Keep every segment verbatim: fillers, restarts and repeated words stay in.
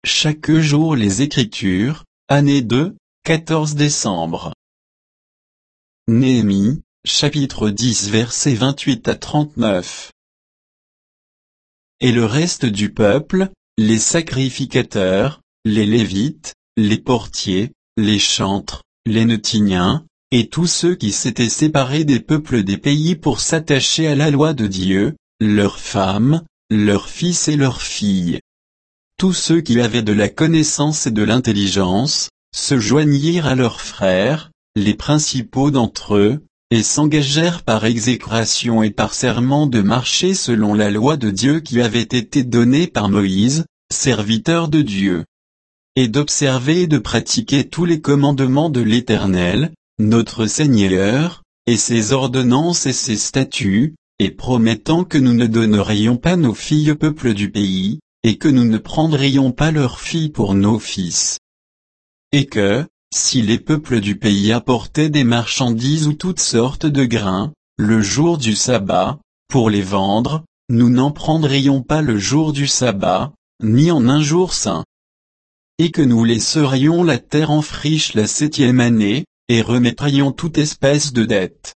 chaque jour les Écritures, année deux, quatorze décembre. Néhémie, chapitre dix versets vingt-huit à trente-neuf. Et le reste du peuple, les sacrificateurs, les Lévites, les portiers, les chantres, les Néthiniens, et tous ceux qui s'étaient séparés des peuples des pays pour s'attacher à la loi de Dieu, leurs femmes, leurs fils et leurs filles. Tous ceux qui avaient de la connaissance et de l'intelligence, se joignirent à leurs frères, les principaux d'entre eux, et s'engagèrent par exécration et par serment de marcher selon la loi de Dieu qui avait été donnée par Moïse, serviteur de Dieu, et d'observer et de pratiquer tous les commandements de l'Éternel, notre Seigneur, et ses ordonnances et ses statuts, et promettant que nous ne donnerions pas nos filles au peuple du pays, et que nous ne prendrions pas leurs filles pour nos fils. Et que, si les peuples du pays apportaient des marchandises ou toutes sortes de grains, le jour du sabbat, pour les vendre, nous n'en prendrions pas le jour du sabbat, ni en un jour saint. Et que nous laisserions la terre en friche la septième année, et remettrions toute espèce de dette.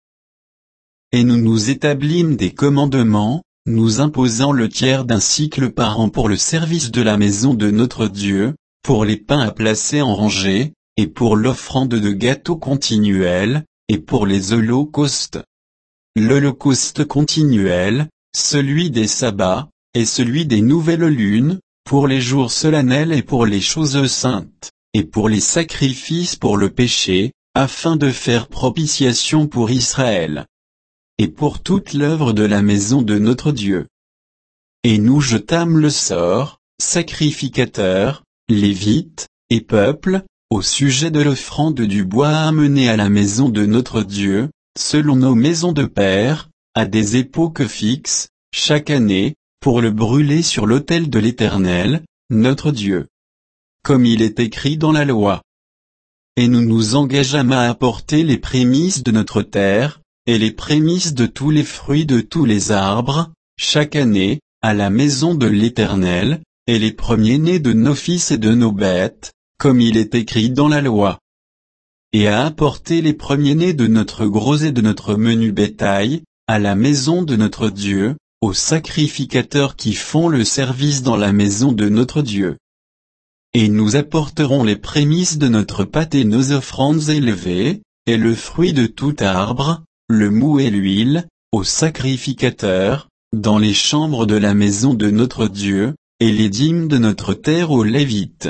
Et nous nous établîmes des commandements, nous imposant le tiers d'un cycle par an pour le service de la maison de notre Dieu, pour les pains à placer en rangée, et pour l'offrande de gâteaux continuels, et pour les holocaustes. L'holocauste continuel, celui des sabbats, et celui des nouvelles lunes, pour les jours solennels et pour les choses saintes, et pour les sacrifices pour le péché, afin de faire propitiation pour Israël. Et pour toute l'œuvre de la maison de notre Dieu. Et nous jetâmes le sort, sacrificateurs, Lévites, et peuple, au sujet de l'offrande du bois amené à la maison de notre Dieu, selon nos maisons de père, à des époques fixes, chaque année, pour le brûler sur l'autel de l'Éternel, notre Dieu. Comme il est écrit dans la loi. Et nous nous engageâmes à apporter les prémices de notre terre, et les prémices de tous les fruits de tous les arbres, chaque année, à la maison de l'Éternel, et les premiers-nés de nos fils et de nos bêtes, comme il est écrit dans la loi. Et à apporter les premiers-nés de notre gros et de notre menu bétail, à la maison de notre Dieu, aux sacrificateurs qui font le service dans la maison de notre Dieu. Et nous apporterons les prémices de notre pâte et nos offrandes élevées, et le fruit de tout arbre, le mou et l'huile, aux sacrificateurs, dans les chambres de la maison de notre Dieu, et les dîmes de notre terre aux Lévites.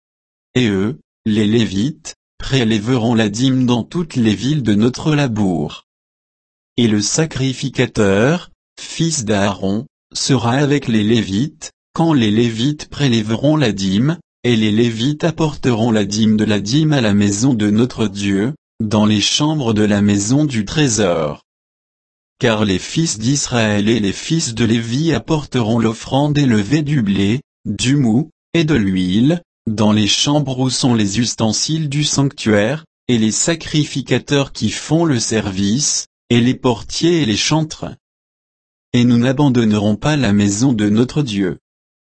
Et eux, les Lévites, prélèveront la dîme dans toutes les villes de notre labour. Et le sacrificateur, fils d'Aaron, sera avec les Lévites, quand les Lévites prélèveront la dîme, et les Lévites apporteront la dîme de la dîme à la maison de notre Dieu, dans les chambres de la maison du trésor. Car les fils d'Israël et les fils de Lévi apporteront l'offrande élevée du blé, du mou, et de l'huile, dans les chambres où sont les ustensiles du sanctuaire, et les sacrificateurs qui font le service, et les portiers et les chantres. Et nous n'abandonnerons pas la maison de notre Dieu.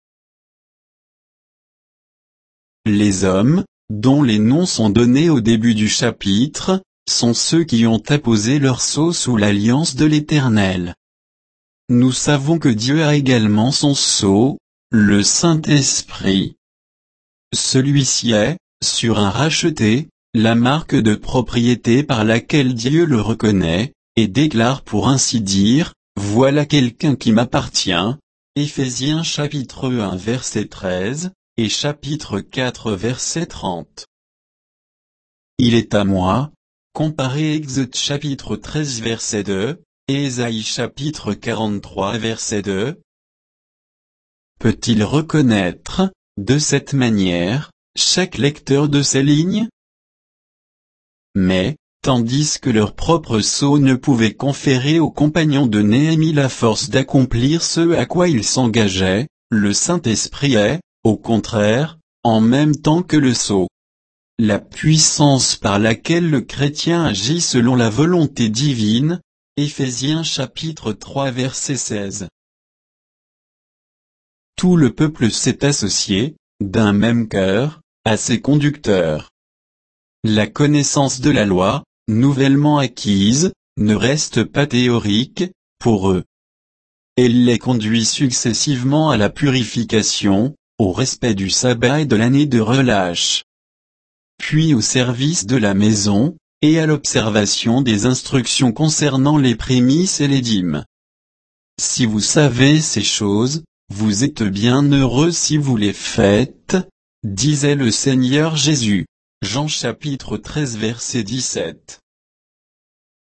Les hommes, dont les noms sont donnés au début du chapitre, sont ceux qui ont apposé leur sceau sous l'alliance de l'Éternel. Nous savons que Dieu a également son sceau, le Saint-Esprit. Celui-ci est, sur un racheté, la marque de propriété par laquelle Dieu le reconnaît, et déclare pour ainsi dire, « Voilà quelqu'un qui m'appartient » Éphésiens chapitre un verset treize, et chapitre quatre verset trente. Il est à moi, comparé Exode chapitre treize verset deux, et Ésaïe chapitre quarante-trois verset deux. Peut-il reconnaître, de cette manière, chaque lecteur de ces lignes? Mais, tandis que leur propre sceau ne pouvait conférer aux compagnons de Néhémie la force d'accomplir ce à quoi ils s'engageaient, le Saint-Esprit est, au contraire, en même temps que le sceau, la puissance par laquelle le chrétien agit selon la volonté divine, Éphésiens chapitre trois verset seize. Tout le peuple s'est associé, d'un même cœur, à ses conducteurs. La connaissance de la loi, nouvellement acquise, ne reste pas théorique, pour eux. Elle les conduit successivement à la purification, au respect du sabbat et de l'année de relâche, puis au service de la maison, et à l'observation des instructions concernant les prémices et les dîmes. Si vous savez ces choses, vous êtes bien heureux si vous les faites, disait le Seigneur Jésus. Jean chapitre treize verset dix-sept.